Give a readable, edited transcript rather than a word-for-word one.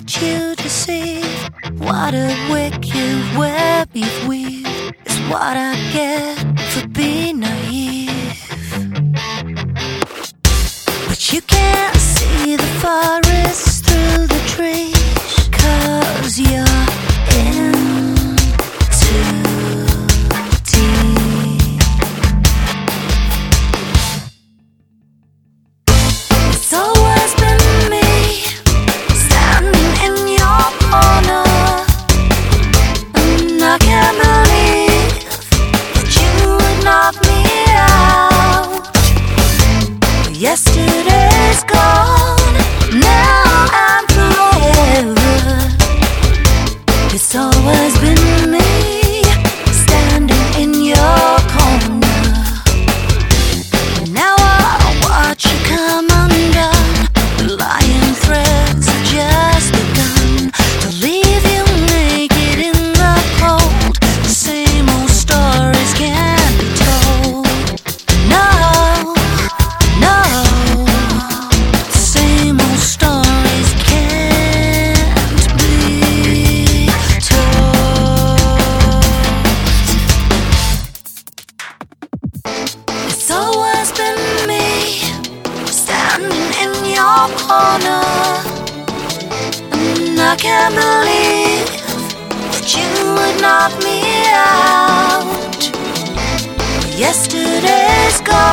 let you deceive. What a wicked web you've weaved is what I get for being naive. But you can't see the forest through the trees, 'cause you're in too deep. It's always been me standing in your corner, and I can't believe that you would knock me out. Yesterday's gone, now and forever. It's always been me standing in your corner. Now I watch you come undone. The lying threads have just begun to leave you naked in the cold. The same old stories can't be told. No, no, the same old stories can't be told. It's always been me standing in your corner, and I can't believe that you would knock me out. Yesterday's gone.